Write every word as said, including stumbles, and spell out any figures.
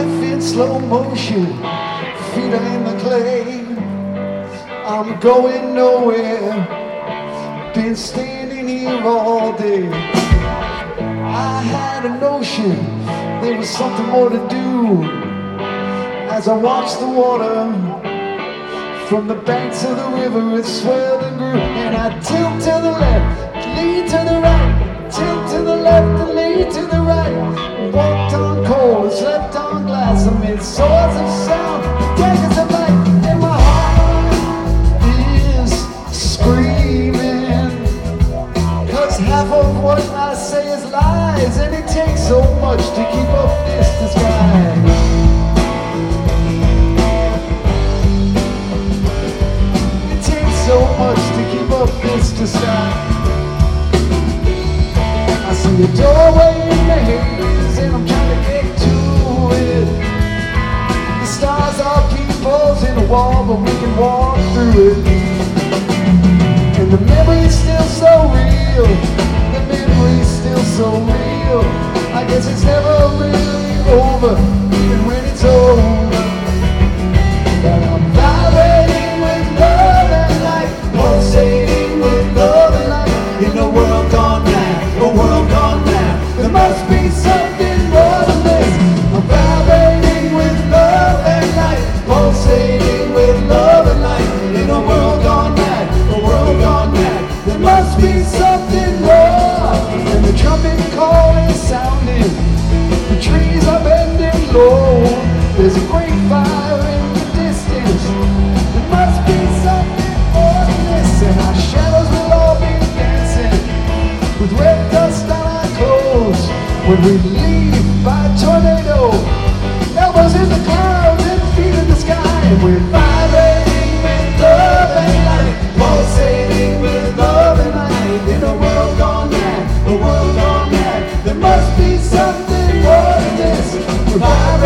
life in slow motion, feet are in the clay. I'm going nowhere, been standing here all day. I had a notion there was something more to do. As I watched the water from the banks of the river, it swelled and grew. And I tilt to the left, lean to the right, tilt to the left and lean to the right. Walked on coal, slept on glass amid swords of sound, daggers of light, and my heart is screaming. Cause half of what I say is lies, and it takes so much to keep up this disguise. It takes so much to keep up this disguise. I see a doorway in the haze, and I'm trying to get to it. The stars are peepholes in the wall, but we can walk through it. And the memory's still so real, the memory's still so real. I guess it's never really over, and when it's over, that I'm vibrating with love and light, pulsating with love and light. In a world gone mad, a world gone mad, there must be something more than this. I'm vibrating with love and light, pulsating with love and light. In a world gone mad, a world gone mad, there must be something more. And the trumpet call is sounding, the trees are bending low. There's a great fire in the distance, there must be something more than this. And our shadows will all be dancing with red dust on our clothes when we leave by tornado. Elbows in the clouds and feet in the sky, and we're vibrating with love and light, pulsating with love and light. In a world gone mad, a world gone mad, there must be something more than this. We're vibrating